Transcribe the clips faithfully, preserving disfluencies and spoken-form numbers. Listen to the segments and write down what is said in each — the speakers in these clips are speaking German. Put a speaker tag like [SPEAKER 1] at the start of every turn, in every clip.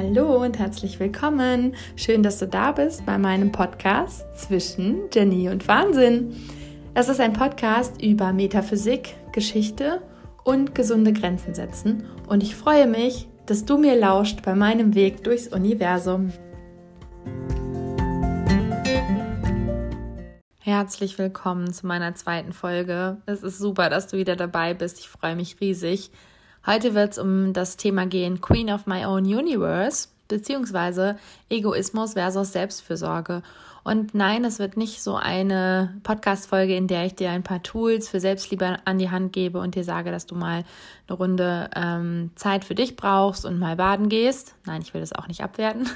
[SPEAKER 1] Hallo und herzlich willkommen. Schön, dass du da bist bei meinem Podcast Zwischen Genie und Wahnsinn. Es ist ein Podcast über Metaphysik, Geschichte und gesunde Grenzen setzen. Und ich freue mich, dass du mir lauscht bei meinem Weg durchs Universum. Herzlich willkommen zu meiner zweiten Folge. Es ist super, dass du wieder dabei bist. Ich freue mich riesig. Heute wird es um das Thema gehen Queen of My Own Universe beziehungsweise Egoismus versus Selbstfürsorge. Und nein, es wird nicht so eine Podcast-Folge, in der ich dir ein paar Tools für Selbstliebe an die Hand gebe und dir sage, dass du mal eine Runde ähm, Zeit für dich brauchst und mal baden gehst. Nein, ich will das auch nicht abwerten.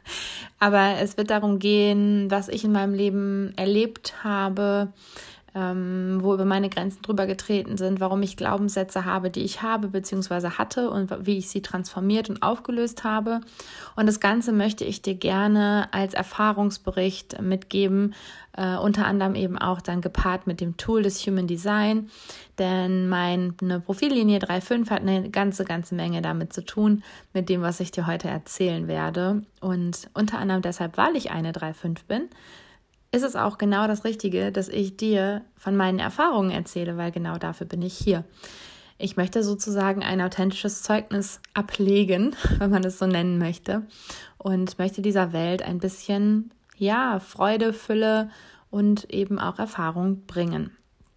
[SPEAKER 1] Aber es wird darum gehen, was ich in meinem Leben erlebt habe, ähm, wo über meine Grenzen drüber getreten sind, warum ich Glaubenssätze habe, die ich habe bzw. hatte und wie ich sie transformiert und aufgelöst habe. Und das Ganze möchte ich dir gerne als Erfahrungsbericht mitgeben, äh, unter anderem eben auch dann gepaart mit dem Tool des Human Design, denn meine Profillinie drei fünf hat eine ganze, ganze Menge damit zu tun, mit dem, was ich dir heute erzählen werde. Und unter anderem deshalb, weil ich eine drei fünf bin, ist es auch genau das Richtige, dass ich dir von meinen Erfahrungen erzähle, weil genau dafür bin ich hier. Ich möchte sozusagen ein authentisches Zeugnis ablegen, wenn man es so nennen möchte, und möchte dieser Welt ein bisschen, ja, Freude, Fülle und eben auch Erfahrung bringen.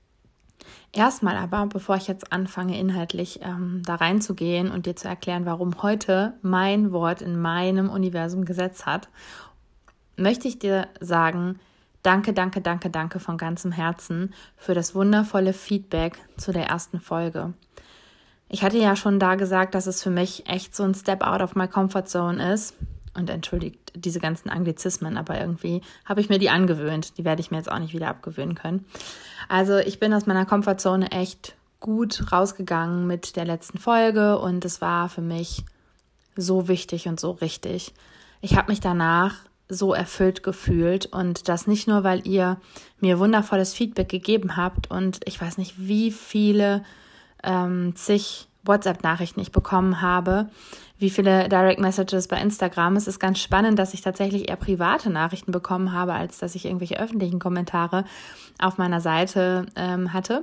[SPEAKER 1] Erstmal aber, bevor ich jetzt anfange, inhaltlich ähm, da reinzugehen und dir zu erklären, warum heute mein Wort in meinem Universum Gesetz hat, möchte ich dir sagen, Danke, danke, danke, danke von ganzem Herzen für das wundervolle Feedback zu der ersten Folge. Ich hatte ja schon da gesagt, dass es für mich echt so ein Step out of my comfort zone ist. Und entschuldigt diese ganzen Anglizismen, aber irgendwie habe ich mir die angewöhnt. Die werde ich mir jetzt auch nicht wieder abgewöhnen können. Also ich bin aus meiner Comfortzone echt gut rausgegangen mit der letzten Folge und es war für mich so wichtig und so richtig. Ich habe mich danach so erfüllt gefühlt und das nicht nur, weil ihr mir wundervolles Feedback gegeben habt und ich weiß nicht, wie viele ähm, zig WhatsApp-Nachrichten ich bekommen habe, wie viele Direct Messages bei Instagram. Es ist ganz spannend, dass ich tatsächlich eher private Nachrichten bekommen habe, als dass ich irgendwelche öffentlichen Kommentare auf meiner Seite ähm, hatte.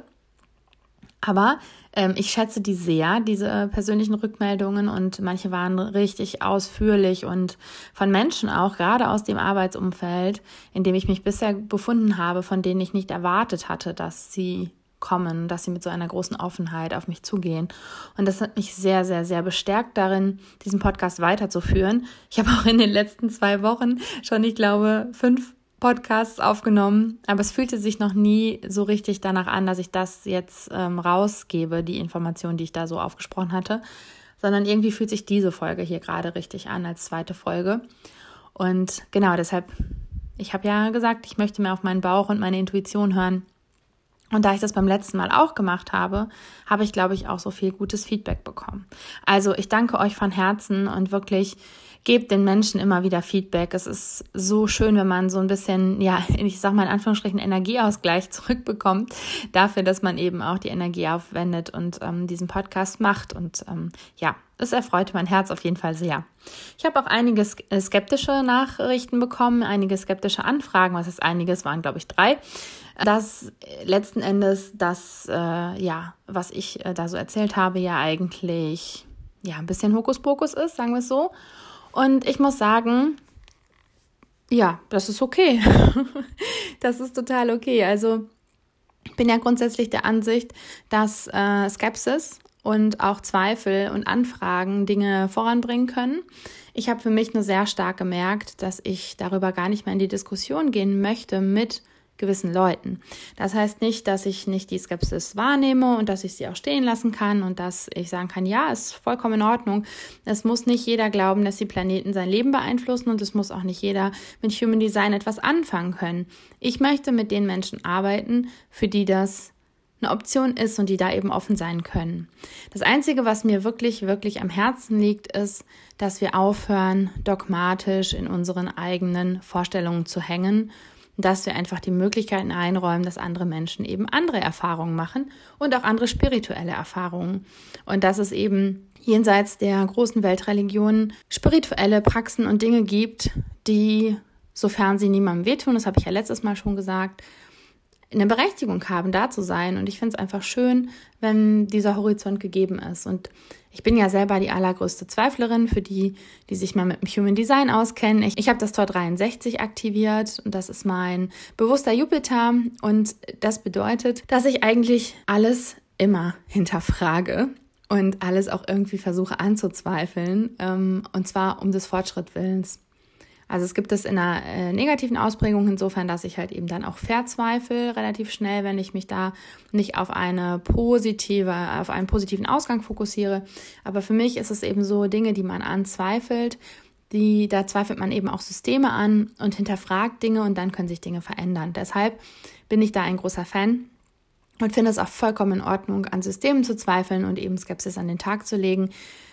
[SPEAKER 1] Aber ähm, ich schätze die sehr, diese äh, persönlichen Rückmeldungen, und manche waren richtig ausführlich und von Menschen auch, gerade aus dem Arbeitsumfeld, in dem ich mich bisher befunden habe, von denen ich nicht erwartet hatte, dass sie kommen, dass sie mit so einer großen Offenheit auf mich zugehen. Und das hat mich sehr, sehr, sehr bestärkt darin, diesen Podcast weiterzuführen. Ich habe auch in den letzten zwei Wochen schon, ich glaube, fünf Podcasts aufgenommen, aber es fühlte sich noch nie so richtig danach an, dass ich das jetzt ähm, rausgebe, die Informationen, die ich da so aufgesprochen hatte, sondern irgendwie fühlt sich diese Folge hier gerade richtig an als zweite Folge. Und genau deshalb, ich habe ja gesagt, ich möchte mehr auf meinen Bauch und meine Intuition hören. Und da ich das beim letzten Mal auch gemacht habe, habe ich, glaube ich, auch so viel gutes Feedback bekommen. Also ich danke euch von Herzen und wirklich gebt den Menschen immer wieder Feedback. Es ist so schön, wenn man so ein bisschen, ja, ich sag mal in Anführungsstrichen, Energieausgleich zurückbekommt dafür, dass man eben auch die Energie aufwendet und ähm, diesen Podcast macht. Und ähm, ja, es erfreut mein Herz auf jeden Fall sehr. Ich habe auch einige skeptische Nachrichten bekommen, einige skeptische Anfragen. Was ist einiges? Waren, glaube ich, drei. Das letzten Endes, das, äh, ja, was ich äh, da so erzählt habe, ja eigentlich ja ein bisschen Hokuspokus ist, sagen wir es so. Und ich muss sagen, ja, das ist okay. Das ist total okay. Also ich bin ja grundsätzlich der Ansicht, dass äh, Skepsis und auch Zweifel und Anfragen Dinge voranbringen können. Ich habe für mich nur sehr stark gemerkt, dass ich darüber gar nicht mehr in die Diskussion gehen möchte mit gewissen Leuten. Das heißt nicht, dass ich nicht die Skepsis wahrnehme und dass ich sie auch stehen lassen kann und dass ich sagen kann, ja, ist vollkommen in Ordnung. Es muss nicht jeder glauben, dass die Planeten sein Leben beeinflussen und es muss auch nicht jeder mit Human Design etwas anfangen können. Ich möchte mit den Menschen arbeiten, für die das eine Option ist und die da eben offen sein können. Das Einzige, was mir wirklich, wirklich am Herzen liegt, ist, dass wir aufhören, dogmatisch in unseren eigenen Vorstellungen zu hängen dass wir einfach die Möglichkeiten einräumen, dass andere Menschen eben andere Erfahrungen machen und auch andere spirituelle Erfahrungen. Und dass es eben jenseits der großen Weltreligionen spirituelle Praxen und Dinge gibt, die, sofern sie niemandem wehtun, das habe ich ja letztes Mal schon gesagt, eine Berechtigung haben, da zu sein. Und ich finde es einfach schön, wenn dieser Horizont gegeben ist. Und ich bin ja selber die allergrößte Zweiflerin, für die, die sich mal mit dem Human Design auskennen. Ich, ich habe das Tor dreiundsechzig aktiviert und das ist mein bewusster Jupiter. Und das bedeutet, dass ich eigentlich alles immer hinterfrage und alles auch irgendwie versuche anzuzweifeln. Ähm, und zwar um des Fortschritts Willens. Also es gibt es in einer äh, negativen Ausprägung insofern, dass ich halt eben dann auch verzweifle relativ schnell, wenn ich mich da nicht auf eine positive, auf einen positiven Ausgang fokussiere. Aber für mich ist es eben so, Dinge, die man anzweifelt, die, da zweifelt man eben auch Systeme an und hinterfragt Dinge und dann können sich Dinge verändern. Deshalb bin ich da ein großer Fan und finde es auch vollkommen in Ordnung, an Systemen zu zweifeln und eben Skepsis an den Tag zu legen.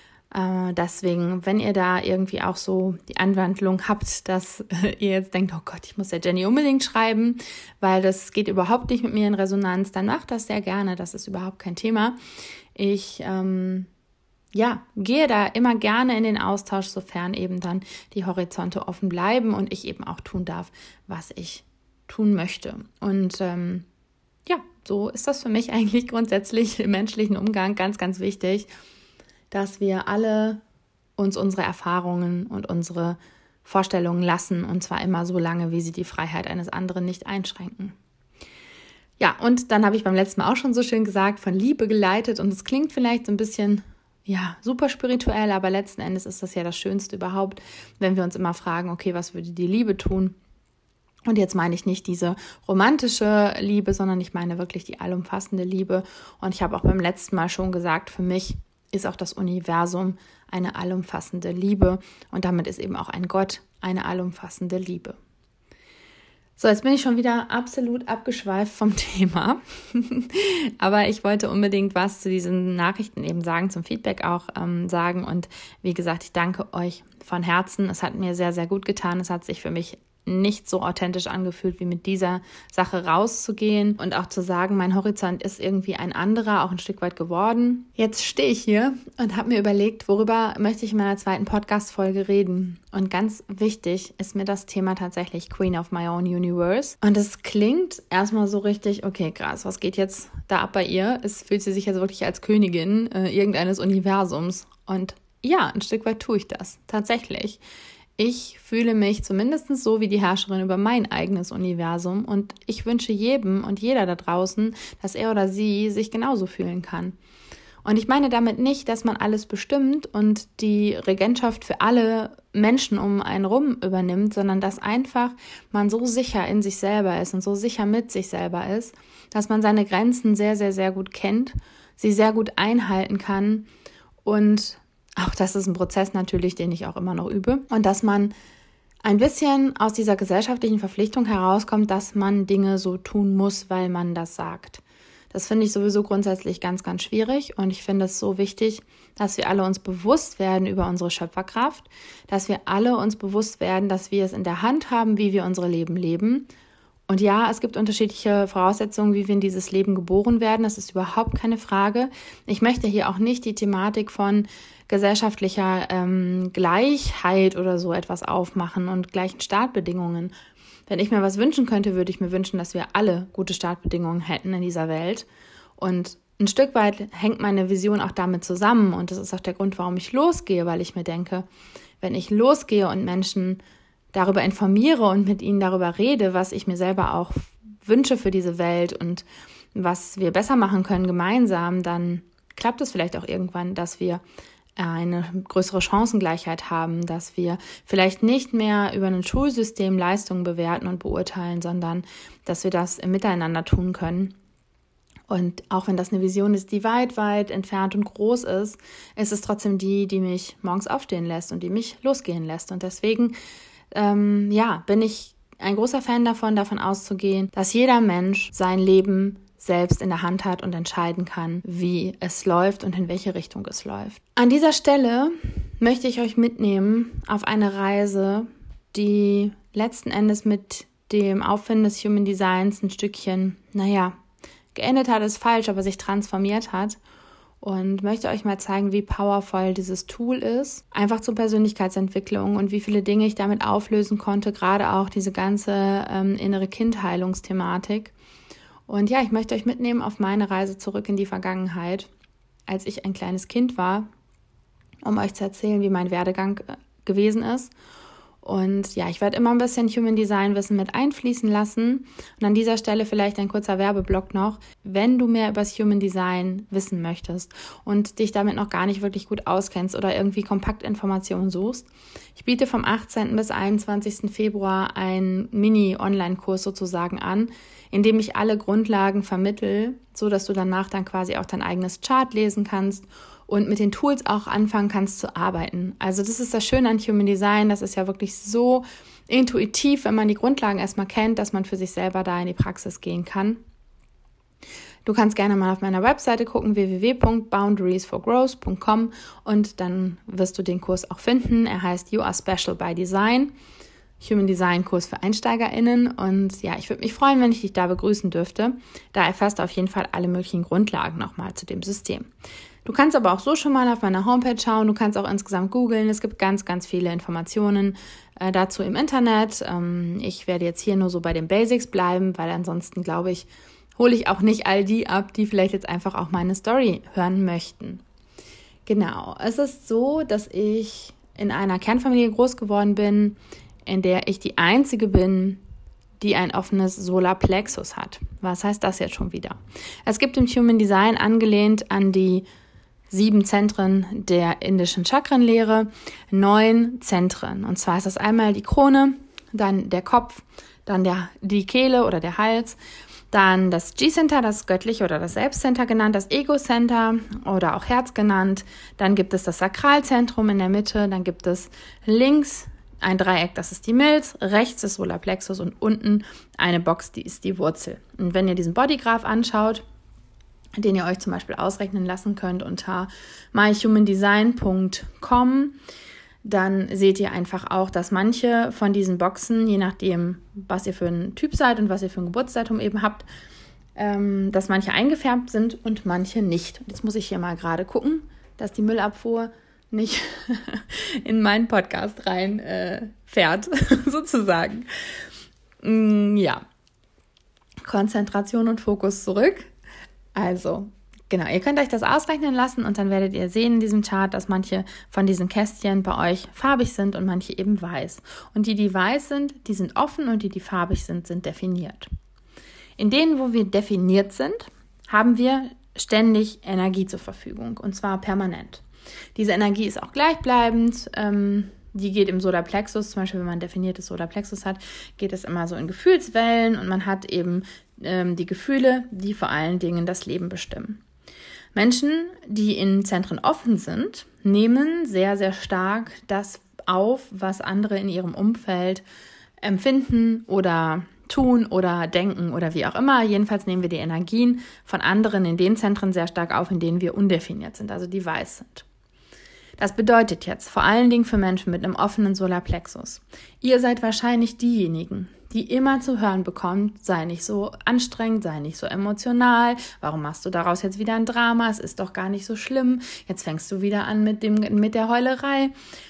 [SPEAKER 1] Deswegen, wenn ihr da irgendwie auch so die Anwandlung habt, dass ihr jetzt denkt, oh Gott, ich muss der Jenny unbedingt schreiben, weil das geht überhaupt nicht mit mir in Resonanz, dann macht das sehr gerne, das ist überhaupt kein Thema. Ich ähm, ja, gehe da immer gerne in den Austausch, sofern eben dann die Horizonte offen bleiben und ich eben auch tun darf, was ich tun möchte. Und ähm, ja, so ist das für mich eigentlich grundsätzlich im menschlichen Umgang ganz, ganz wichtig, dass wir alle uns unsere Erfahrungen und unsere Vorstellungen lassen und zwar immer so lange, wie sie die Freiheit eines anderen nicht einschränken. Ja, und dann habe ich beim letzten Mal auch schon so schön gesagt, von Liebe geleitet und es klingt vielleicht so ein bisschen, ja, super spirituell, aber letzten Endes ist das ja das Schönste überhaupt, wenn wir uns immer fragen, okay, was würde die Liebe tun? Und jetzt meine ich nicht diese romantische Liebe, sondern ich meine wirklich die allumfassende Liebe. Und ich habe auch beim letzten Mal schon gesagt, für mich ist auch das Universum eine allumfassende Liebe und damit ist eben auch ein Gott eine allumfassende Liebe. So, jetzt bin ich schon wieder absolut abgeschweift vom Thema, aber ich wollte unbedingt was zu diesen Nachrichten eben sagen, zum Feedback auch ähm, sagen und wie gesagt, ich danke euch von Herzen. Es hat mir sehr, sehr gut getan. Es hat sich für mich nicht so authentisch angefühlt, wie mit dieser Sache rauszugehen und auch zu sagen, mein Horizont ist irgendwie ein anderer, auch ein Stück weit geworden. Jetzt stehe ich hier und habe mir überlegt, worüber möchte ich in meiner zweiten Podcast-Folge reden. Und ganz wichtig ist mir das Thema tatsächlich Queen of My Own Universe. Und es klingt erstmal so richtig, okay, krass, was geht jetzt da ab bei ihr? Es fühlt sie sich jetzt wirklich als Königin äh, irgendeines Universums. Und ja, ein Stück weit tue ich das, tatsächlich. Ich fühle mich zumindest so wie die Herrscherin über mein eigenes Universum und ich wünsche jedem und jeder da draußen, dass er oder sie sich genauso fühlen kann. Und ich meine damit nicht, dass man alles bestimmt und die Regentschaft für alle Menschen um einen rum übernimmt, sondern dass einfach man so sicher in sich selber ist und so sicher mit sich selber ist, dass man seine Grenzen sehr, sehr, sehr gut kennt, sie sehr gut einhalten kann und auch das ist ein Prozess natürlich, den ich auch immer noch übe. Und dass man ein bisschen aus dieser gesellschaftlichen Verpflichtung herauskommt, dass man Dinge so tun muss, weil man das sagt. Das finde ich sowieso grundsätzlich ganz, ganz schwierig. Und ich finde es so wichtig, dass wir alle uns bewusst werden über unsere Schöpferkraft, dass wir alle uns bewusst werden, dass wir es in der Hand haben, wie wir unsere Leben leben. Und ja, es gibt unterschiedliche Voraussetzungen, wie wir in dieses Leben geboren werden. Das ist überhaupt keine Frage. Ich möchte hier auch nicht die Thematik von gesellschaftlicher ähm, Gleichheit oder so etwas aufmachen und gleichen Startbedingungen. Wenn ich mir was wünschen könnte, würde ich mir wünschen, dass wir alle gute Startbedingungen hätten in dieser Welt. Und ein Stück weit hängt meine Vision auch damit zusammen. Und das ist auch der Grund, warum ich losgehe, weil ich mir denke, wenn ich losgehe und Menschen darüber informiere und mit ihnen darüber rede, was ich mir selber auch wünsche für diese Welt und was wir besser machen können gemeinsam, dann klappt es vielleicht auch irgendwann, dass wir eine größere Chancengleichheit haben, dass wir vielleicht nicht mehr über ein Schulsystem Leistungen bewerten und beurteilen, sondern dass wir das im Miteinander tun können. Und auch wenn das eine Vision ist, die weit, weit entfernt und groß ist, ist es trotzdem die, die mich morgens aufstehen lässt und die mich losgehen lässt. Und deswegen ähm, ja, bin ich ein großer Fan davon, davon auszugehen, dass jeder Mensch sein Leben selbst in der Hand hat und entscheiden kann, wie es läuft und in welche Richtung es läuft. An dieser Stelle möchte ich euch mitnehmen auf eine Reise, die letzten Endes mit dem Auffinden des Human Designs ein Stückchen, naja, geendet hat, ist falsch, aber sich transformiert hat. Und möchte euch mal zeigen, wie powerful dieses Tool ist. Einfach zur Persönlichkeitsentwicklung und wie viele Dinge ich damit auflösen konnte, gerade auch diese ganze ähm, innere Kindheilungsthematik. Und ja, ich möchte euch mitnehmen auf meine Reise zurück in die Vergangenheit, als ich ein kleines Kind war, um euch zu erzählen, wie mein Werdegang äh, gewesen ist. Und ja, ich werde immer ein bisschen Human Design Wissen mit einfließen lassen. Und an dieser Stelle vielleicht ein kurzer Werbeblock noch. Wenn du mehr über das Human Design wissen möchtest und dich damit noch gar nicht wirklich gut auskennst oder irgendwie kompakt Informationen suchst, ich biete vom achtzehnten bis einundzwanzigsten Februar einen Mini-Online-Kurs sozusagen an, in dem ich alle Grundlagen vermittle, so dass du danach dann quasi auch dein eigenes Chart lesen kannst und mit den Tools auch anfangen kannst zu arbeiten. Also das ist das Schöne an Human Design, das ist ja wirklich so intuitiv, wenn man die Grundlagen erstmal kennt, dass man für sich selber da in die Praxis gehen kann. Du kannst gerne mal auf meiner Webseite gucken, w w w punkt boundaries for growth punkt com, und dann wirst du den Kurs auch finden. Er heißt You Are Special by Design, Human Design Kurs für EinsteigerInnen, und ja, ich würde mich freuen, wenn ich dich da begrüßen dürfte. Da erfährst du auf jeden Fall alle möglichen Grundlagen nochmal zu dem System. Du kannst aber auch so schon mal auf meiner Homepage schauen, du kannst auch insgesamt googeln, es gibt ganz, ganz viele Informationen äh, dazu im Internet. Ähm, ich werde jetzt hier nur so bei den Basics bleiben, weil ansonsten, glaube ich, hole ich auch nicht all die ab, die vielleicht jetzt einfach auch meine Story hören möchten. Genau, es ist so, dass ich in einer Kernfamilie groß geworden bin, in der ich die Einzige bin, die ein offenes Solarplexus hat. Was heißt das jetzt schon wieder? Es gibt im Human Design, angelehnt an die sieben Zentren der indischen Chakrenlehre, neun Zentren. Und zwar ist das einmal die Krone, dann der Kopf, dann der, die Kehle oder der Hals, dann das G-Center, das Göttliche oder das Selbstcenter genannt, das Ego-Center oder auch Herz genannt. Dann gibt es das Sakralzentrum in der Mitte, dann gibt es links ein Dreieck, das ist die Milz, rechts das Solarplexus und unten eine Box, die ist die Wurzel. Und wenn ihr diesen Bodygraph anschaut, den ihr euch zum Beispiel ausrechnen lassen könnt unter my human design punkt com, dann seht ihr einfach auch, dass manche von diesen Boxen, je nachdem, was ihr für ein Typ seid und was ihr für ein Geburtsdatum eben habt, ähm, dass manche eingefärbt sind und manche nicht. Und jetzt muss ich hier mal gerade gucken, dass die Müllabfuhr nicht in meinen Podcast rein äh, fährt, sozusagen. Mm, ja, Konzentration und Fokus zurück. Also, genau, ihr könnt euch das ausrechnen lassen und dann werdet ihr sehen in diesem Chart, dass manche von diesen Kästchen bei euch farbig sind und manche eben weiß. Und die, die weiß sind, die sind offen, und die, die farbig sind, sind definiert. In denen, wo wir definiert sind, haben wir ständig Energie zur Verfügung, und zwar permanent. Diese Energie ist auch gleichbleibend. Ähm, die geht im Solarplexus, zum Beispiel wenn man ein definiertes Solarplexus hat, geht es immer so in Gefühlswellen, und man hat eben ähm, die Gefühle, die vor allen Dingen das Leben bestimmen. Menschen, die in Zentren offen sind, nehmen sehr, sehr stark das auf, was andere in ihrem Umfeld empfinden oder tun oder denken oder wie auch immer. Jedenfalls nehmen wir die Energien von anderen in den Zentren sehr stark auf, in denen wir undefiniert sind, also die weiß sind. Das bedeutet jetzt vor allen Dingen für Menschen mit einem offenen Solarplexus: Ihr seid wahrscheinlich diejenigen, die immer zu hören bekommt, sei nicht so anstrengend, sei nicht so emotional, warum machst du daraus jetzt wieder ein Drama, es ist doch gar nicht so schlimm, jetzt fängst du wieder an mit dem, mit der Heulerei.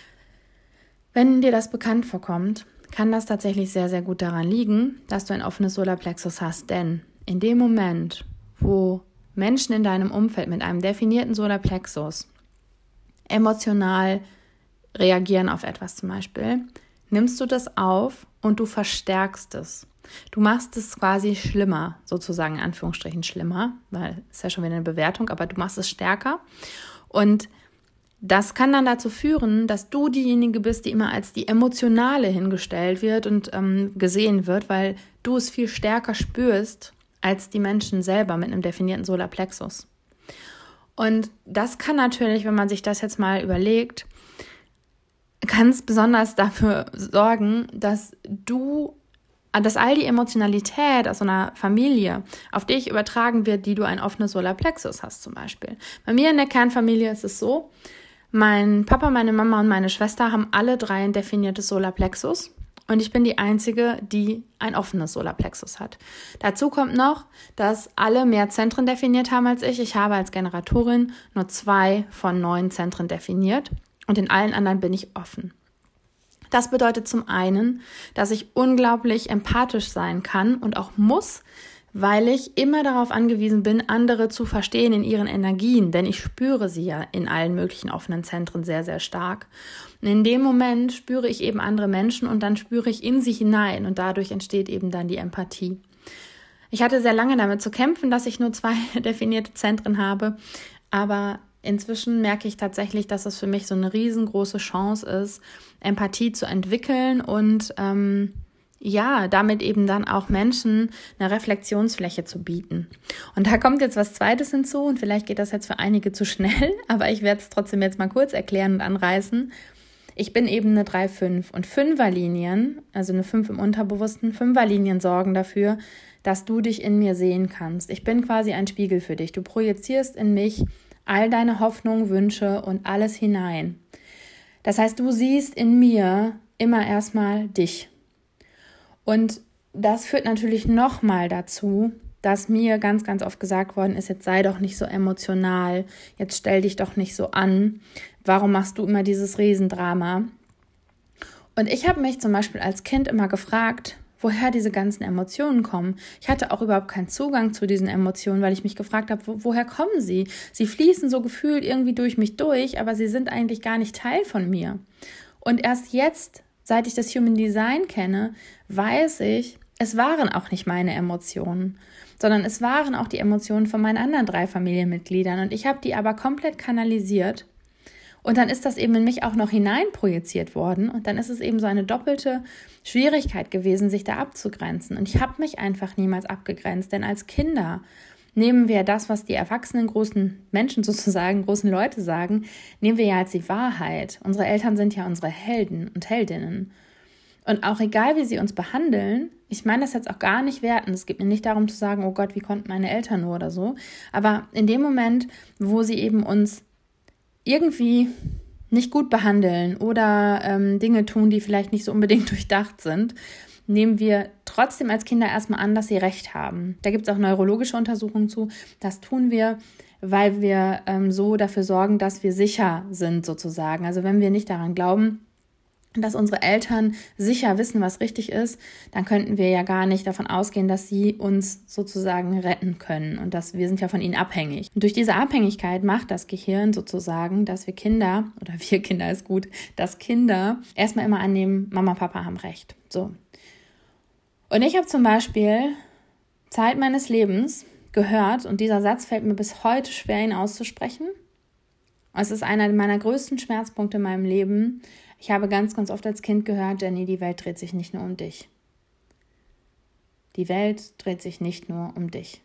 [SPEAKER 1] Wenn dir das bekannt vorkommt, kann das tatsächlich sehr, sehr gut daran liegen, dass du ein offenes Solarplexus hast, denn in dem Moment, wo Menschen in deinem Umfeld mit einem definierten Solarplexus emotional reagieren auf etwas zum Beispiel, nimmst du das auf und du verstärkst es. Du machst es quasi schlimmer, sozusagen in Anführungsstrichen schlimmer, weil es ist ja schon wieder eine Bewertung, aber du machst es stärker. Und das kann dann dazu führen, dass du diejenige bist, die immer als die Emotionale hingestellt wird und ähm, gesehen wird, weil du es viel stärker spürst als die Menschen selber mit einem definierten Solarplexus. Und das kann natürlich, wenn man sich das jetzt mal überlegt, ganz besonders dafür sorgen, dass du, dass all die Emotionalität aus so einer Familie auf dich übertragen wird, die du ein offenes Solarplexus hast zum Beispiel. Bei mir in der Kernfamilie ist es so, mein Papa, meine Mama und meine Schwester haben alle drei ein definiertes Solarplexus. Und ich bin die Einzige, die ein offenes Solarplexus hat. Dazu kommt noch, dass alle mehr Zentren definiert haben als ich. Ich habe als Generatorin nur zwei von neun Zentren definiert und in allen anderen bin ich offen. Das bedeutet zum einen, dass ich unglaublich empathisch sein kann und auch muss, weil ich immer darauf angewiesen bin, andere zu verstehen in ihren Energien, denn ich spüre sie ja in allen möglichen offenen Zentren sehr, sehr stark. Und in dem Moment spüre ich eben andere Menschen und dann spüre ich in sie hinein und dadurch entsteht eben dann die Empathie. Ich hatte sehr lange damit zu kämpfen, dass ich nur zwei definierte Zentren habe, aber inzwischen merke ich tatsächlich, dass es für mich so eine riesengroße Chance ist, Empathie zu entwickeln und ähm, ja, damit eben dann auch Menschen eine Reflexionsfläche zu bieten. Und da kommt jetzt was Zweites hinzu und vielleicht geht das jetzt für einige zu schnell, aber ich werde es trotzdem jetzt mal kurz erklären und anreißen. Ich bin eben eine drei fünf und Fünferlinien, also eine fünf im Unterbewussten, Fünferlinien sorgen dafür, dass du dich in mir sehen kannst. Ich bin quasi ein Spiegel für dich. Du projizierst in mich all deine Hoffnungen, Wünsche und alles hinein. Das heißt, du siehst in mir immer erstmal dich. Und das führt natürlich nochmal dazu, dass mir ganz, ganz oft gesagt worden ist, jetzt sei doch nicht so emotional, jetzt stell dich doch nicht so an, warum machst du immer dieses Riesendrama? Und ich habe mich zum Beispiel als Kind immer gefragt, woher diese ganzen Emotionen kommen. Ich hatte auch überhaupt keinen Zugang zu diesen Emotionen, weil ich mich gefragt habe, wo, woher kommen sie? Sie fließen so gefühlt irgendwie durch mich durch, aber sie sind eigentlich gar nicht Teil von mir. Und erst jetzt, seit ich das Human Design kenne, weiß ich, es waren auch nicht meine Emotionen, sondern es waren auch die Emotionen von meinen anderen drei Familienmitgliedern und ich habe die aber komplett kanalisiert und dann ist das eben in mich auch noch hineinprojiziert worden und dann ist es eben so eine doppelte Schwierigkeit gewesen, sich da abzugrenzen und ich habe mich einfach niemals abgegrenzt, denn als Kinder nehmen wir das, was die erwachsenen großen Menschen sozusagen, großen Leute sagen, nehmen wir ja als die Wahrheit. Unsere Eltern sind ja unsere Helden und Heldinnen. Und auch egal, wie sie uns behandeln, ich meine das jetzt auch gar nicht werten, es geht mir nicht darum zu sagen, oh Gott, wie konnten meine Eltern nur oder so, aber in dem Moment, wo sie eben uns irgendwie nicht gut behandeln oder ähm, Dinge tun, die vielleicht nicht so unbedingt durchdacht sind, nehmen wir trotzdem als Kinder erstmal an, dass sie recht haben. Da gibt es auch neurologische Untersuchungen zu. Das tun wir, weil wir ähm, so dafür sorgen, dass wir sicher sind sozusagen. Also wenn wir nicht daran glauben, dass unsere Eltern sicher wissen, was richtig ist, dann könnten wir ja gar nicht davon ausgehen, dass sie uns sozusagen retten können und dass wir sind ja von ihnen abhängig. Und durch diese Abhängigkeit macht das Gehirn sozusagen, dass wir Kinder, oder wir Kinder ist gut, dass Kinder erstmal immer annehmen, Mama, Papa haben recht. So. Und ich habe zum Beispiel Zeit meines Lebens gehört, und dieser Satz fällt mir bis heute schwer, ihn auszusprechen. Es ist einer meiner größten Schmerzpunkte in meinem Leben. Ich habe ganz, ganz oft als Kind gehört, Jenny, die Welt dreht sich nicht nur um dich. Die Welt dreht sich nicht nur um dich.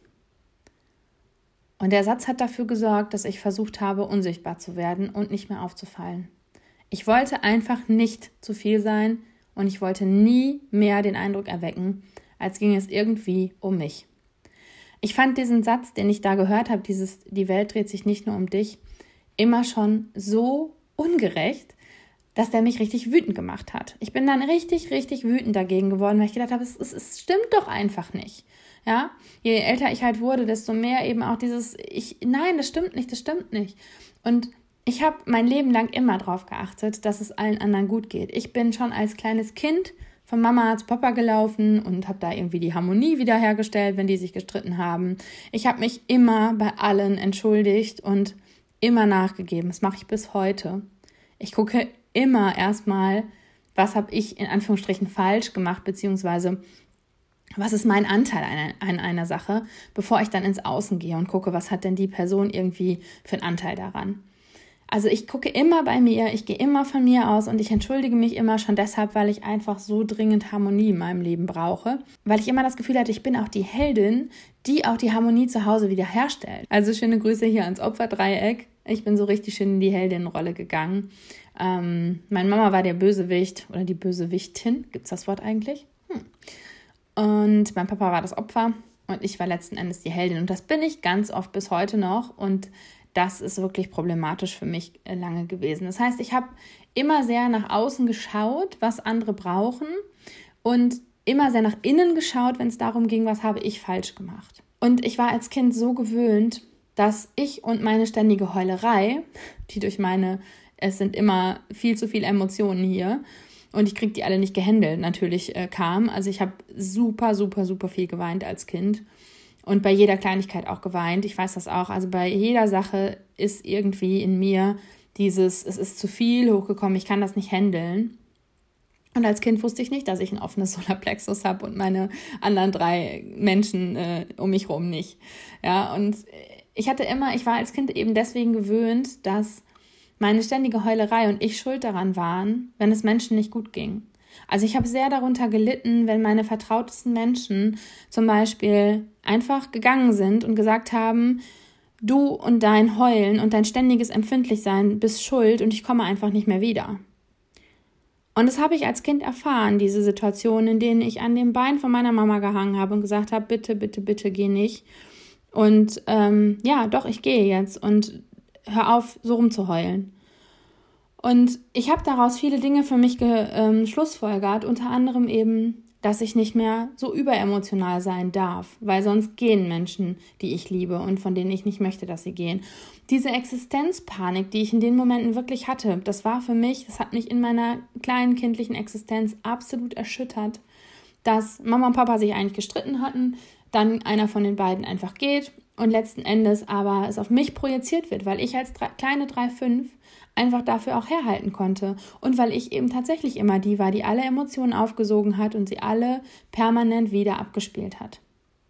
[SPEAKER 1] Und der Satz hat dafür gesorgt, dass ich versucht habe, unsichtbar zu werden und nicht mehr aufzufallen. Ich wollte einfach nicht zu viel sein und ich wollte nie mehr den Eindruck erwecken, als ging es irgendwie um mich. Ich fand diesen Satz, den ich da gehört habe, dieses, die Welt dreht sich nicht nur um dich, immer schon so ungerecht, dass der mich richtig wütend gemacht hat. Ich bin dann richtig, richtig wütend dagegen geworden, weil ich gedacht habe, es, es, es stimmt doch einfach nicht. Ja, je älter ich halt wurde, desto mehr eben auch dieses, ich, nein, das stimmt nicht, das stimmt nicht. Und ich habe mein Leben lang immer darauf geachtet, dass es allen anderen gut geht. Ich bin schon als kleines Kind von Mama zu Papa gelaufen und habe da irgendwie die Harmonie wiederhergestellt, wenn die sich gestritten haben. Ich habe mich immer bei allen entschuldigt und immer nachgegeben. Das mache ich bis heute. Ich gucke immer erstmal, was habe ich in Anführungsstrichen falsch gemacht, beziehungsweise was ist mein Anteil an, an einer Sache, bevor ich dann ins Außen gehe und gucke, was hat denn die Person irgendwie für einen Anteil daran. Also ich gucke immer bei mir, ich gehe immer von mir aus und ich entschuldige mich immer schon deshalb, weil ich einfach so dringend Harmonie in meinem Leben brauche, weil ich immer das Gefühl hatte, ich bin auch die Heldin, die auch die Harmonie zu Hause wiederherstellt. Also schöne Grüße hier ans Opferdreieck. Ich bin so richtig schön in die Heldinnenrolle gegangen. Ähm, meine Mama war der Bösewicht oder die Bösewichtin. Gibt es das Wort eigentlich? Hm. Und mein Papa war das Opfer und ich war letzten Endes die Heldin. Und das bin ich ganz oft bis heute noch. Und das ist wirklich problematisch für mich lange gewesen. Das heißt, ich habe immer sehr nach außen geschaut, was andere brauchen und immer sehr nach innen geschaut, wenn es darum ging, was habe ich falsch gemacht. Und ich war als Kind so gewöhnt, dass ich und meine ständige Heulerei, die durch meine, es sind immer viel zu viele Emotionen hier und ich kriege die alle nicht gehandelt, natürlich äh, kam. Also ich habe super, super, super viel geweint als Kind und bei jeder Kleinigkeit auch geweint. Ich weiß das auch. Also bei jeder Sache ist irgendwie in mir dieses, es ist zu viel hochgekommen, ich kann das nicht handeln. Und als Kind wusste ich nicht, dass ich ein offenes Solarplexus habe und meine anderen drei Menschen äh, um mich herum nicht. Ja, und ich hatte immer, ich war als Kind eben deswegen gewöhnt, dass meine ständige Heulerei und ich schuld daran waren, wenn es Menschen nicht gut ging. Also ich habe sehr darunter gelitten, wenn meine vertrautesten Menschen zum Beispiel einfach gegangen sind und gesagt haben, du und dein Heulen und dein ständiges Empfindlichsein bist schuld und ich komme einfach nicht mehr wieder. Und das habe ich als Kind erfahren, diese Situationen, in denen ich an dem Bein von meiner Mama gehangen habe und gesagt habe, bitte, bitte, bitte geh nicht. Und ähm, ja, doch, ich gehe jetzt und hör auf, so rumzuheulen. Und ich habe daraus viele Dinge für mich geschlussfolgert, ähm, unter anderem eben, dass ich nicht mehr so überemotional sein darf, weil sonst gehen Menschen, die ich liebe und von denen ich nicht möchte, dass sie gehen. Diese Existenzpanik, die ich in den Momenten wirklich hatte, das war für mich, das hat mich in meiner kleinen kindlichen Existenz absolut erschüttert, dass Mama und Papa sich eigentlich gestritten hatten, dann einer von den beiden einfach geht und letzten Endes aber es auf mich projiziert wird, weil ich als drei, kleine drei fünf einfach dafür auch herhalten konnte und weil ich eben tatsächlich immer die war, die alle Emotionen aufgesogen hat und sie alle permanent wieder abgespielt hat.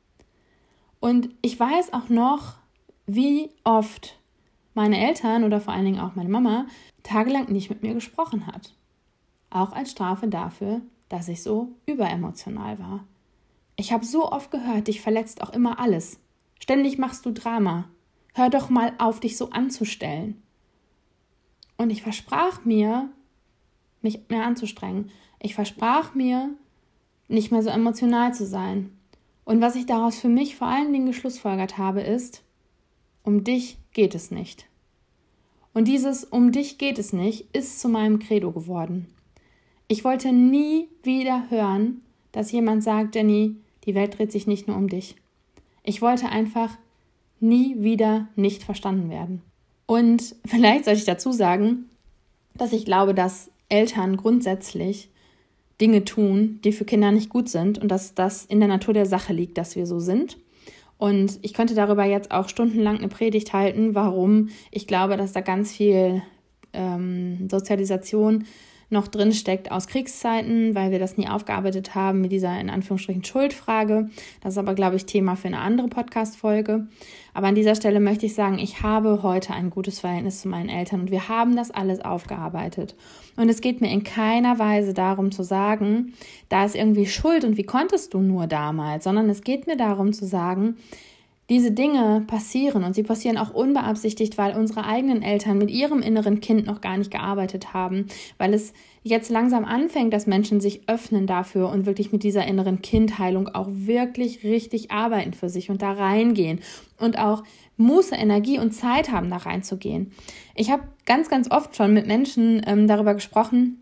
[SPEAKER 1] Und ich weiß auch noch, wie oft meine Eltern oder vor allen Dingen auch meine Mama tagelang nicht mit mir gesprochen hat. Auch als Strafe dafür, dass ich so überemotional war. Ich habe so oft gehört, dich verletzt auch immer alles. Ständig machst du Drama. Hör doch mal auf, dich so anzustellen. Und ich versprach mir, mich mehr anzustrengen. Ich versprach mir, nicht mehr so emotional zu sein. Und was ich daraus für mich vor allen Dingen geschlussfolgert habe, ist, um dich geht es nicht. Und dieses um dich geht es nicht ist zu meinem Credo geworden. Ich wollte nie wieder hören, dass jemand sagt, Jenny, die Welt dreht sich nicht nur um dich. Ich wollte einfach nie wieder nicht verstanden werden. Und vielleicht sollte ich dazu sagen, dass ich glaube, dass Eltern grundsätzlich Dinge tun, die für Kinder nicht gut sind und dass das in der Natur der Sache liegt, dass wir so sind. Und ich könnte darüber jetzt auch stundenlang eine Predigt halten, warum ich glaube, dass da ganz viel ähm, Sozialisation noch drin steckt aus Kriegszeiten, weil wir das nie aufgearbeitet haben mit dieser in Anführungsstrichen Schuldfrage. Das ist aber, glaube ich, Thema für eine andere Podcast-Folge. Aber an dieser Stelle möchte ich sagen, ich habe heute ein gutes Verhältnis zu meinen Eltern und wir haben das alles aufgearbeitet. Und es geht mir in keiner Weise darum zu sagen, da ist irgendwie Schuld und wie konntest du nur damals, sondern es geht mir darum zu sagen, diese Dinge passieren und sie passieren auch unbeabsichtigt, weil unsere eigenen Eltern mit ihrem inneren Kind noch gar nicht gearbeitet haben, weil es jetzt langsam anfängt, dass Menschen sich öffnen dafür und wirklich mit dieser inneren Kindheilung auch wirklich richtig arbeiten für sich und da reingehen und auch Muße, Energie und Zeit haben, da reinzugehen. Ich habe ganz, ganz oft schon mit Menschen ähm, darüber gesprochen.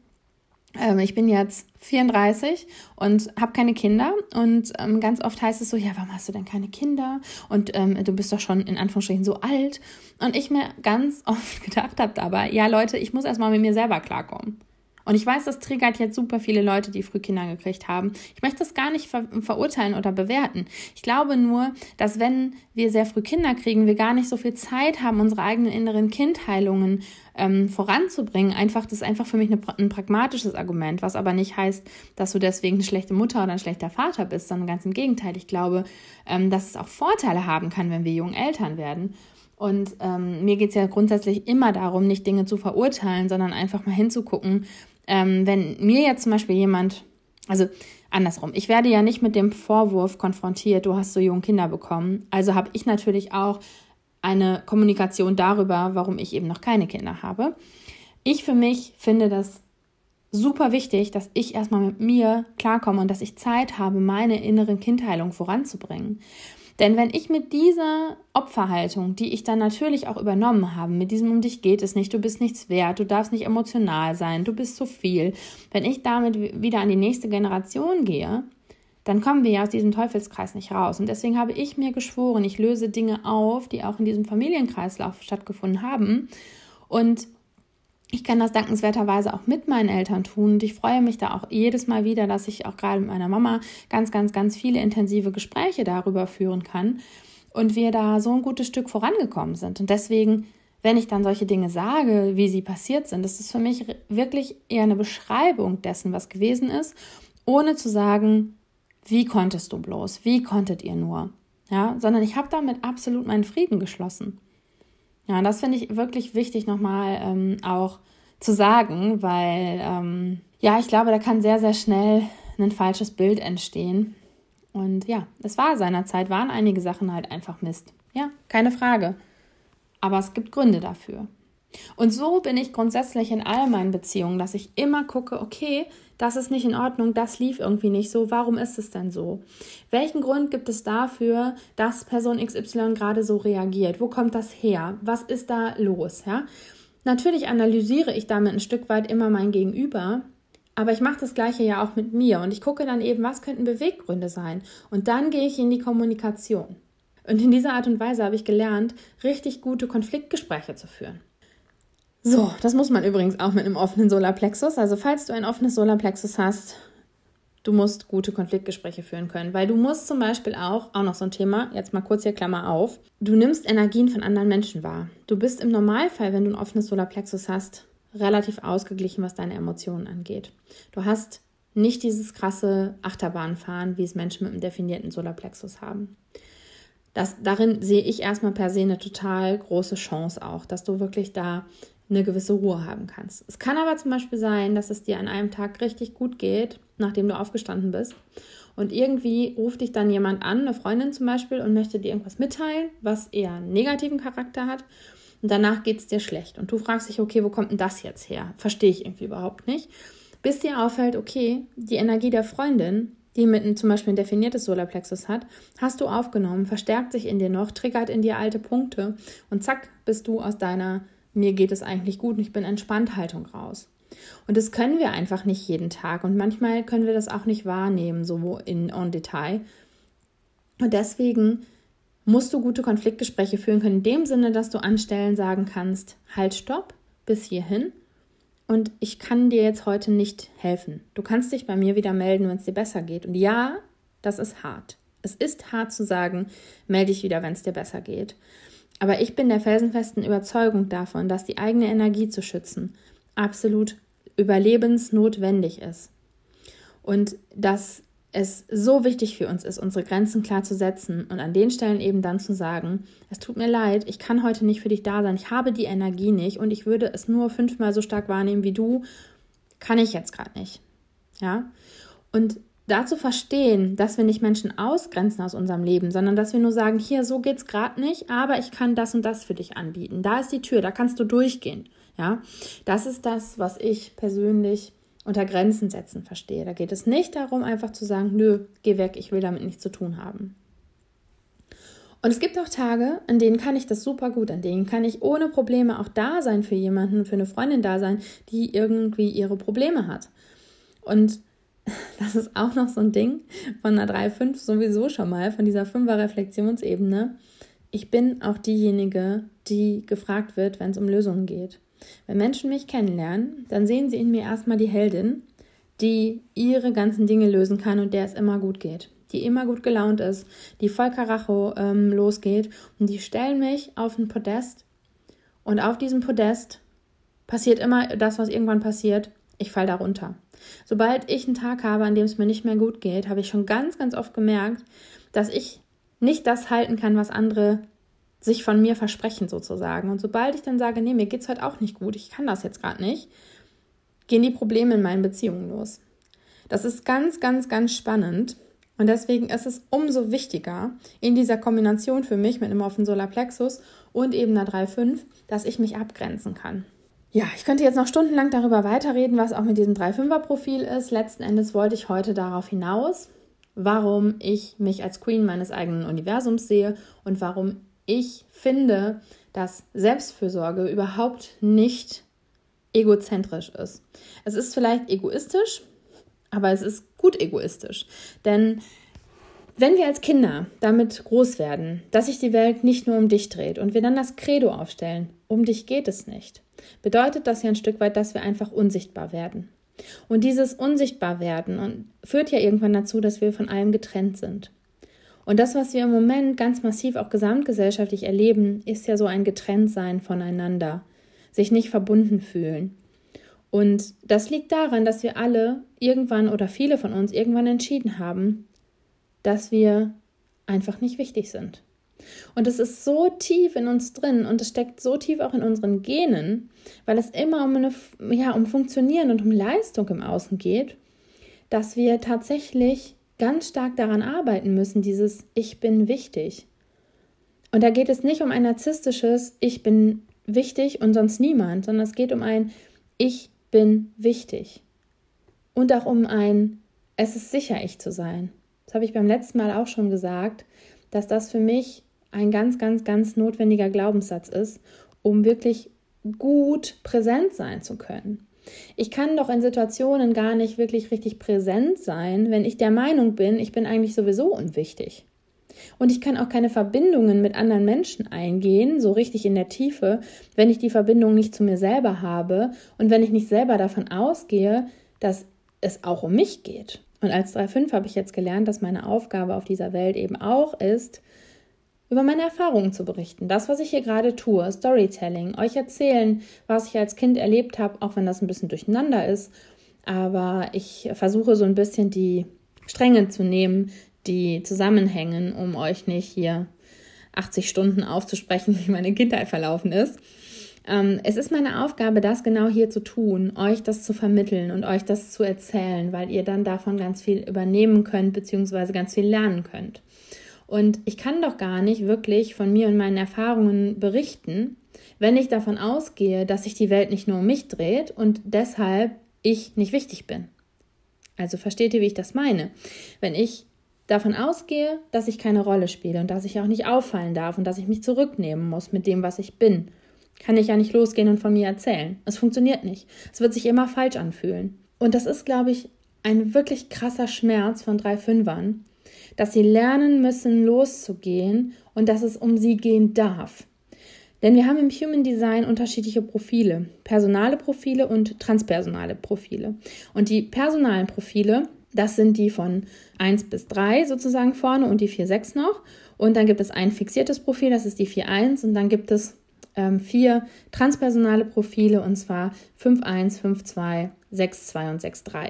[SPEAKER 1] Ich bin jetzt vierunddreißig und habe keine Kinder und ähm, ganz oft heißt es so, ja, warum hast du denn keine Kinder? Und ähm, du bist doch schon in Anführungsstrichen so alt. Und ich mir ganz oft gedacht habe dabei, ja Leute, ich muss erstmal mit mir selber klarkommen. Und ich weiß, das triggert jetzt super viele Leute, die früh Kinder gekriegt haben. Ich möchte das gar nicht ver- verurteilen oder bewerten. Ich glaube nur, dass wenn wir sehr früh Kinder kriegen, wir gar nicht so viel Zeit haben, unsere eigenen inneren Kindheilungen ähm, voranzubringen. Einfach, das ist einfach für mich eine, ein pragmatisches Argument, was aber nicht heißt, dass du deswegen eine schlechte Mutter oder ein schlechter Vater bist, sondern ganz im Gegenteil. Ich glaube, ähm, dass es auch Vorteile haben kann, wenn wir jung Eltern werden. Und ähm, mir geht es ja grundsätzlich immer darum, nicht Dinge zu verurteilen, sondern einfach mal hinzugucken, ähm, wenn mir jetzt zum Beispiel jemand, also andersrum, ich werde ja nicht mit dem Vorwurf konfrontiert, du hast so jung Kinder bekommen, also habe ich natürlich auch eine Kommunikation darüber, warum ich eben noch keine Kinder habe. Ich für mich finde das super wichtig, dass ich erstmal mit mir klarkomme und dass ich Zeit habe, meine innere Kindheilung voranzubringen. Denn wenn ich mit dieser Opferhaltung, die ich dann natürlich auch übernommen habe, mit diesem um dich geht es nicht, du bist nichts wert, du darfst nicht emotional sein, du bist zu viel, wenn ich damit wieder an die nächste Generation gehe, dann kommen wir ja aus diesem Teufelskreis nicht raus. Und deswegen habe ich mir geschworen, ich löse Dinge auf, die auch in diesem Familienkreislauf stattgefunden haben. Und ich kann das dankenswerterweise auch mit meinen Eltern tun. Und ich freue mich da auch jedes Mal wieder, dass ich auch gerade mit meiner Mama ganz, ganz, ganz viele intensive Gespräche darüber führen kann. Und wir da so ein gutes Stück vorangekommen sind. Und deswegen, wenn ich dann solche Dinge sage, wie sie passiert sind, das ist für mich wirklich eher eine Beschreibung dessen, was gewesen ist, ohne zu sagen, wie konntest du bloß, wie konntet ihr nur, ja, sondern ich habe damit absolut meinen Frieden geschlossen. Ja, und das finde ich wirklich wichtig nochmal ähm, auch zu sagen, weil, ähm, ja, ich glaube, da kann sehr, sehr schnell ein falsches Bild entstehen. Und ja, es war seinerzeit, waren einige Sachen halt einfach Mist. Ja, keine Frage. Aber es gibt Gründe dafür. Und so bin ich grundsätzlich in all meinen Beziehungen, dass ich immer gucke, okay, das ist nicht in Ordnung, das lief irgendwie nicht so, warum ist es denn so? Welchen Grund gibt es dafür, dass Person X Y gerade so reagiert? Wo kommt das her? Was ist da los? Ja? Natürlich analysiere ich damit ein Stück weit immer mein Gegenüber, aber ich mache das Gleiche ja auch mit mir und ich gucke dann eben, was könnten Beweggründe sein? Und dann gehe ich in die Kommunikation. Und in dieser Art und Weise habe ich gelernt, richtig gute Konfliktgespräche zu führen. So, das muss man übrigens auch mit einem offenen Solarplexus. Also falls du ein offenes Solarplexus hast, du musst gute Konfliktgespräche führen können. Weil du musst zum Beispiel auch, auch noch so ein Thema, jetzt mal kurz hier Klammer auf, du nimmst Energien von anderen Menschen wahr. Du bist im Normalfall, wenn du ein offenes Solarplexus hast, relativ ausgeglichen, was deine Emotionen angeht. Du hast nicht dieses krasse Achterbahnfahren, wie es Menschen mit einem definierten Solarplexus haben. Das, darin sehe ich erstmal per se eine total große Chance auch, dass du wirklich da eine gewisse Ruhe haben kannst. Es kann aber zum Beispiel sein, dass es dir an einem Tag richtig gut geht, nachdem du aufgestanden bist und irgendwie ruft dich dann jemand an, eine Freundin zum Beispiel, und möchte dir irgendwas mitteilen, was eher einen negativen Charakter hat und danach geht es dir schlecht und du fragst dich, okay, wo kommt denn das jetzt her? Verstehe ich irgendwie überhaupt nicht. Bis dir auffällt, okay, die Energie der Freundin, die mit einem, zum Beispiel ein definiertes Solarplexus hat, hast du aufgenommen, verstärkt sich in dir noch, triggert in dir alte Punkte und zack, bist du aus deiner mir geht es eigentlich gut und ich bin entspannt Haltung raus. Und das können wir einfach nicht jeden Tag und manchmal können wir das auch nicht wahrnehmen, so in en Detail. Und deswegen musst du gute Konfliktgespräche führen können, in dem Sinne, dass du an Stellen sagen kannst, halt, stopp, bis hierhin und ich kann dir jetzt heute nicht helfen. Du kannst dich bei mir wieder melden, wenn es dir besser geht. Und ja, das ist hart. Es ist hart zu sagen, melde dich wieder, wenn es dir besser geht. Aber ich bin der felsenfesten Überzeugung davon, dass die eigene Energie zu schützen absolut überlebensnotwendig ist. Und dass es so wichtig für uns ist, unsere Grenzen klar zu setzen und an den Stellen eben dann zu sagen, es tut mir leid, ich kann heute nicht für dich da sein, ich habe die Energie nicht und ich würde es nur fünfmal so stark wahrnehmen wie du, kann ich jetzt gerade nicht. Ja? Und dazu verstehen, dass wir nicht Menschen ausgrenzen aus unserem Leben, sondern dass wir nur sagen, hier, so geht's gerade nicht, aber ich kann das und das für dich anbieten. Da ist die Tür, da kannst du durchgehen. Ja, das ist das, was ich persönlich unter Grenzen setzen verstehe. Da geht es nicht darum, einfach zu sagen, nö, geh weg, ich will damit nichts zu tun haben. Und es gibt auch Tage, an denen kann ich das super gut, an denen kann ich ohne Probleme auch da sein für jemanden, für eine Freundin da sein, die irgendwie ihre Probleme hat. Und das ist auch noch so ein Ding von einer drei fünf sowieso schon mal, von dieser Fünfer-Reflexionsebene. Ich bin auch diejenige, die gefragt wird, wenn es um Lösungen geht. Wenn Menschen mich kennenlernen, dann sehen sie in mir erstmal die Heldin, die ihre ganzen Dinge lösen kann und der es immer gut geht. Die immer gut gelaunt ist, die voll Karacho ähm, losgeht und die stellen mich auf ein Podest und auf diesem Podest passiert immer das, was irgendwann passiert. Ich falle da runter. Sobald ich einen Tag habe, an dem es mir nicht mehr gut geht, habe ich schon ganz, ganz oft gemerkt, dass ich nicht das halten kann, was andere sich von mir versprechen sozusagen. Und sobald ich dann sage, nee, mir geht es heute auch nicht gut, ich kann das jetzt gerade nicht, gehen die Probleme in meinen Beziehungen los. Das ist ganz, ganz, ganz spannend. Und deswegen ist es umso wichtiger in dieser Kombination für mich mit einem offenen Solarplexus und eben einer drei fünf, dass ich mich abgrenzen kann. Ja, ich könnte jetzt noch stundenlang darüber weiterreden, was auch mit diesem drei fünfer Profil ist. Letzten Endes wollte ich heute darauf hinaus, warum ich mich als Queen meines eigenen Universums sehe und warum ich finde, dass Selbstfürsorge überhaupt nicht egozentrisch ist. Es ist vielleicht egoistisch, aber es ist gut egoistisch. Denn wenn wir als Kinder damit groß werden, dass sich die Welt nicht nur um dich dreht und wir dann das Credo aufstellen, um dich geht es nicht, bedeutet das ja ein Stück weit, dass wir einfach unsichtbar werden. Und dieses Unsichtbarwerden führt ja irgendwann dazu, dass wir von allem getrennt sind. Und das, was wir im Moment ganz massiv auch gesamtgesellschaftlich erleben, ist ja so ein Getrenntsein voneinander, sich nicht verbunden fühlen. Und das liegt daran, dass wir alle irgendwann oder viele von uns irgendwann entschieden haben, dass wir einfach nicht wichtig sind. Und es ist so tief in uns drin und es steckt so tief auch in unseren Genen, weil es immer um, eine, ja, um Funktionieren und um Leistung im Außen geht, dass wir tatsächlich ganz stark daran arbeiten müssen, dieses Ich bin wichtig. Und da geht es nicht um ein narzisstisches Ich bin wichtig und sonst niemand, sondern es geht um ein Ich bin wichtig. Und auch um ein Es ist sicher, ich zu sein. Das habe ich beim letzten Mal auch schon gesagt, dass das für mich ein ganz, ganz, ganz notwendiger Glaubenssatz ist, um wirklich gut präsent sein zu können. Ich kann doch in Situationen gar nicht wirklich richtig präsent sein, wenn ich der Meinung bin, ich bin eigentlich sowieso unwichtig. Und ich kann auch keine Verbindungen mit anderen Menschen eingehen, so richtig in der Tiefe, wenn ich die Verbindung nicht zu mir selber habe und wenn ich nicht selber davon ausgehe, dass es auch um mich geht. Und als drei fünf habe ich jetzt gelernt, dass meine Aufgabe auf dieser Welt eben auch ist, über meine Erfahrungen zu berichten. Das, was ich hier gerade tue, Storytelling, euch erzählen, was ich als Kind erlebt habe, auch wenn das ein bisschen durcheinander ist. Aber ich versuche so ein bisschen die Stränge zu nehmen, die zusammenhängen, um euch nicht hier achtzig Stunden aufzusprechen, wie meine Kindheit verlaufen ist. Ähm, es ist meine Aufgabe, das genau hier zu tun, euch das zu vermitteln und euch das zu erzählen, weil ihr dann davon ganz viel übernehmen könnt, beziehungsweise ganz viel lernen könnt. Und ich kann doch gar nicht wirklich von mir und meinen Erfahrungen berichten, wenn ich davon ausgehe, dass sich die Welt nicht nur um mich dreht und deshalb ich nicht wichtig bin. Also versteht ihr, wie ich das meine? Wenn ich davon ausgehe, dass ich keine Rolle spiele und dass ich auch nicht auffallen darf und dass ich mich zurücknehmen muss mit dem, was ich bin, kann ich ja nicht losgehen und von mir erzählen. Es funktioniert nicht. Es wird sich immer falsch anfühlen. Und das ist, glaube ich, ein wirklich krasser Schmerz von drei Fünfern, dass sie lernen müssen, loszugehen und dass es um sie gehen darf. Denn wir haben im Human Design unterschiedliche Profile, personale Profile und transpersonale Profile. Und die personalen Profile, das sind die von eins bis drei sozusagen vorne und die vier sechs noch. Und dann gibt es ein fixiertes Profil, das ist die vier eins und dann gibt es ähm, vier transpersonale Profile und zwar fünf eins, fünf zwei, sechs zwei und sechs drei.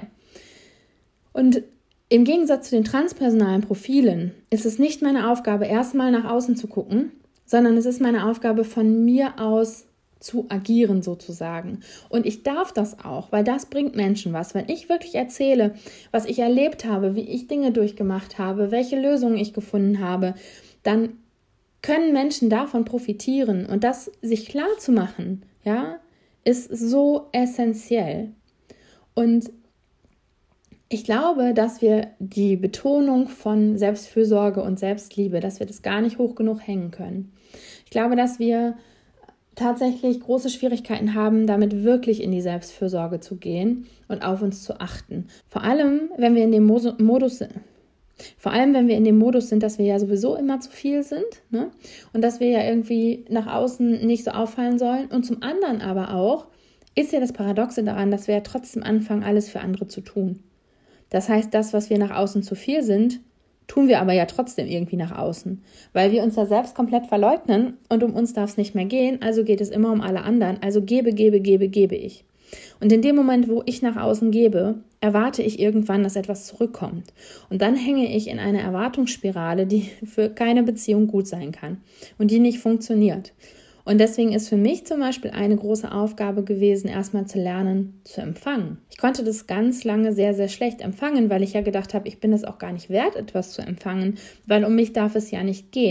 [SPEAKER 1] Und im Gegensatz zu den transpersonalen Profilen ist es nicht meine Aufgabe, erstmal nach außen zu gucken, sondern es ist meine Aufgabe, von mir aus zu agieren sozusagen. Und ich darf das auch, weil das bringt Menschen was. Wenn ich wirklich erzähle, was ich erlebt habe, wie ich Dinge durchgemacht habe, welche Lösungen ich gefunden habe, dann können Menschen davon profitieren. Und das sich klar zu machen, ja, ist so essentiell. Und ich glaube, dass wir die Betonung von Selbstfürsorge und Selbstliebe, dass wir das gar nicht hoch genug hängen können. Ich glaube, dass wir tatsächlich große Schwierigkeiten haben, damit wirklich in die Selbstfürsorge zu gehen und auf uns zu achten. Vor allem, wenn wir in dem Modus sind, vor allem, wenn wir in dem Modus sind, dass wir ja sowieso immer zu viel sind, ne? Und dass wir ja irgendwie nach außen nicht so auffallen sollen. Und zum anderen aber auch ist ja das Paradoxe daran, dass wir ja trotzdem anfangen, alles für andere zu tun. Das heißt, das, was wir nach außen zu viel sind, tun wir aber ja trotzdem irgendwie nach außen, weil wir uns ja selbst komplett verleugnen und um uns darf es nicht mehr gehen, also geht es immer um alle anderen, also gebe, gebe, gebe, gebe ich. Und in dem Moment, wo ich nach außen gebe, erwarte ich irgendwann, dass etwas zurückkommt. Und dann hänge ich in einer Erwartungsspirale, die für keine Beziehung gut sein kann und die nicht funktioniert. Und deswegen ist für mich zum Beispiel eine große Aufgabe gewesen, erstmal zu lernen, zu empfangen. Ich konnte das ganz lange sehr, sehr schlecht empfangen, weil ich ja gedacht habe, ich bin es auch gar nicht wert, etwas zu empfangen, weil um mich darf es ja nicht gehen.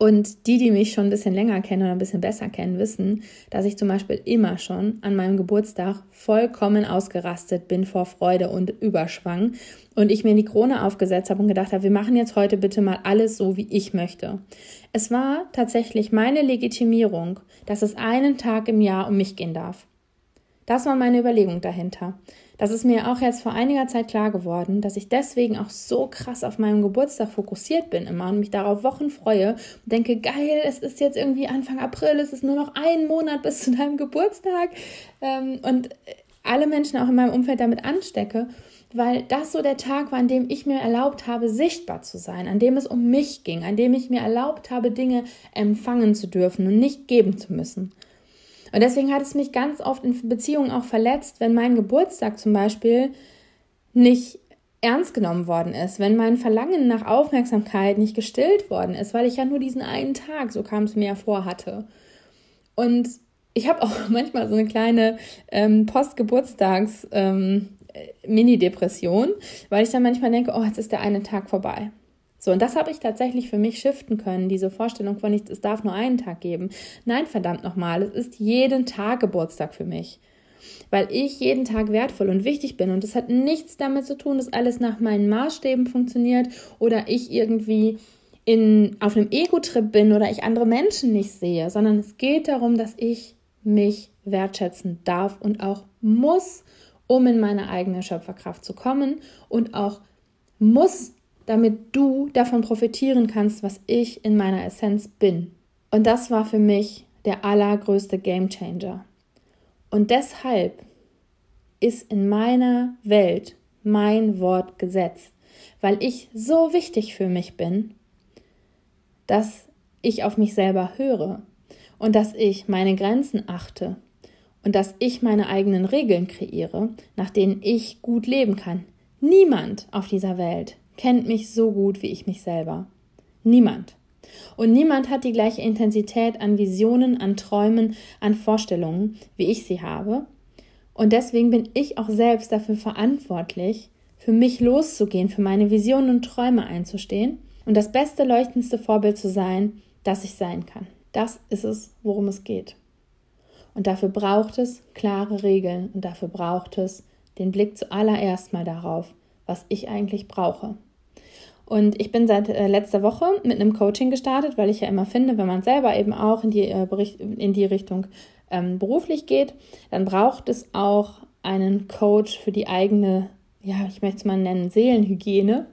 [SPEAKER 1] Und die, die mich schon ein bisschen länger kennen oder ein bisschen besser kennen, wissen, dass ich zum Beispiel immer schon an meinem Geburtstag vollkommen ausgerastet bin vor Freude und Überschwang und ich mir die Krone aufgesetzt habe und gedacht habe, wir machen jetzt heute bitte mal alles so, wie ich möchte. Es war tatsächlich meine Legitimierung, dass es einen Tag im Jahr um mich gehen darf. Das war meine Überlegung dahinter. Das ist mir auch jetzt vor einiger Zeit klar geworden, dass ich deswegen auch so krass auf meinem Geburtstag fokussiert bin immer und mich darauf Wochen freue und denke, geil, es ist jetzt irgendwie Anfang April, es ist nur noch ein Monat bis zu deinem Geburtstag und alle Menschen auch in meinem Umfeld damit anstecke, weil das so der Tag war, an dem ich mir erlaubt habe, sichtbar zu sein, an dem es um mich ging, an dem ich mir erlaubt habe, Dinge empfangen zu dürfen und nicht geben zu müssen. Und deswegen hat es mich ganz oft in Beziehungen auch verletzt, wenn mein Geburtstag zum Beispiel nicht ernst genommen worden ist, wenn mein Verlangen nach Aufmerksamkeit nicht gestillt worden ist, weil ich ja nur diesen einen Tag, so kam es mir ja vor, hatte. Und ich habe auch manchmal so eine kleine ähm, Postgeburtstags- ähm, Mini-Depression, weil ich dann manchmal denke, oh, jetzt ist der eine Tag vorbei. So, und das habe ich tatsächlich für mich shiften können, diese Vorstellung von, nicht, es darf nur einen Tag geben. Nein, verdammt nochmal, es ist jeden Tag Geburtstag für mich, weil ich jeden Tag wertvoll und wichtig bin. Und das hat nichts damit zu tun, dass alles nach meinen Maßstäben funktioniert oder ich irgendwie in, auf einem Ego-Trip bin oder ich andere Menschen nicht sehe, sondern es geht darum, dass ich mich wertschätzen darf und auch muss, um in meine eigene Schöpferkraft zu kommen und auch muss, damit du davon profitieren kannst, was ich in meiner Essenz bin. Und das war für mich der allergrößte Gamechanger. Und deshalb ist in meiner Welt mein Wort Gesetz, weil ich so wichtig für mich bin, dass ich auf mich selber höre und dass ich meine Grenzen achte und dass ich meine eigenen Regeln kreiere, nach denen ich gut leben kann. Niemand auf dieser Welt kennt mich so gut wie ich mich selber. Niemand. Und niemand hat die gleiche Intensität an Visionen, an Träumen, an Vorstellungen, wie ich sie habe. Und deswegen bin ich auch selbst dafür verantwortlich, für mich loszugehen, für meine Visionen und Träume einzustehen und das beste, leuchtendste Vorbild zu sein, das ich sein kann. Das ist es, worum es geht. Und dafür braucht es klare Regeln und dafür braucht es den Blick zuallererst mal darauf, was ich eigentlich brauche. Und ich bin seit äh, letzter Woche mit einem Coaching gestartet, weil ich ja immer finde, wenn man selber eben auch in die, äh, Bericht, in die Richtung ähm, beruflich geht, dann braucht es auch einen Coach für die eigene, ja, ich möchte es mal nennen, Seelenhygiene.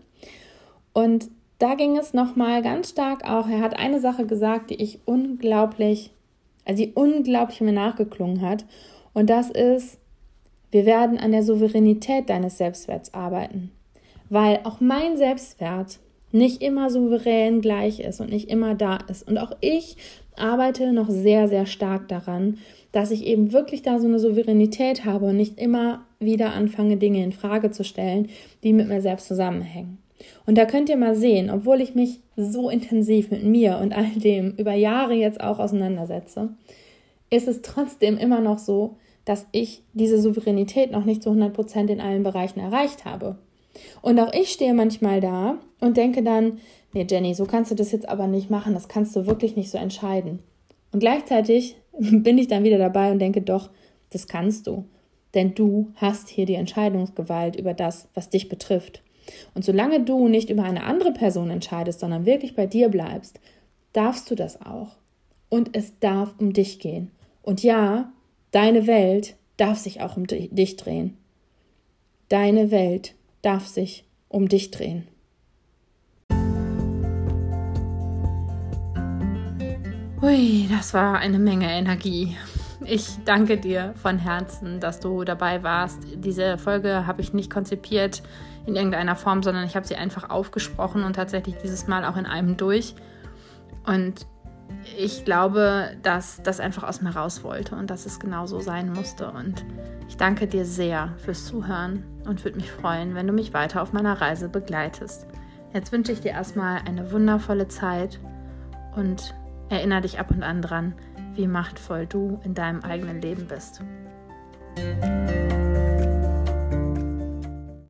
[SPEAKER 1] Und da ging es nochmal ganz stark auch, er hat eine Sache gesagt, die ich unglaublich, also die unglaublich mir nachgeklungen hat. Und das ist, wir werden an der Souveränität deines Selbstwerts arbeiten, weil auch mein Selbstwert nicht immer souverän gleich ist und nicht immer da ist. Und auch ich arbeite noch sehr, sehr stark daran, dass ich eben wirklich da so eine Souveränität habe und nicht immer wieder anfange, Dinge in Frage zu stellen, die mit mir selbst zusammenhängen. Und da könnt ihr mal sehen, obwohl ich mich so intensiv mit mir und all dem über Jahre jetzt auch auseinandersetze, ist es trotzdem immer noch so, dass ich diese Souveränität noch nicht zu hundert Prozent in allen Bereichen erreicht habe. Und auch ich stehe manchmal da und denke dann, nee Jenny, so kannst du das jetzt aber nicht machen, das kannst du wirklich nicht so entscheiden. Und gleichzeitig bin ich dann wieder dabei und denke, doch, das kannst du. Denn du hast hier die Entscheidungsgewalt über das, was dich betrifft. Und solange du nicht über eine andere Person entscheidest, sondern wirklich bei dir bleibst, darfst du das auch. Und es darf um dich gehen. Und ja, deine Welt darf sich auch um dich drehen. Deine Welt darf sich um dich drehen. Hui, das war eine Menge Energie. Ich danke dir von Herzen, dass du dabei warst. Diese Folge habe ich nicht konzipiert in irgendeiner Form, sondern ich habe sie einfach aufgesprochen und tatsächlich dieses Mal auch in einem durch. Und ich glaube, dass das einfach aus mir raus wollte und dass es genau so sein musste. Und ich danke dir sehr fürs Zuhören und würde mich freuen, wenn du mich weiter auf meiner Reise begleitest. Jetzt wünsche ich dir erstmal eine wundervolle Zeit und erinnere dich ab und an dran, wie machtvoll du in deinem eigenen Leben bist.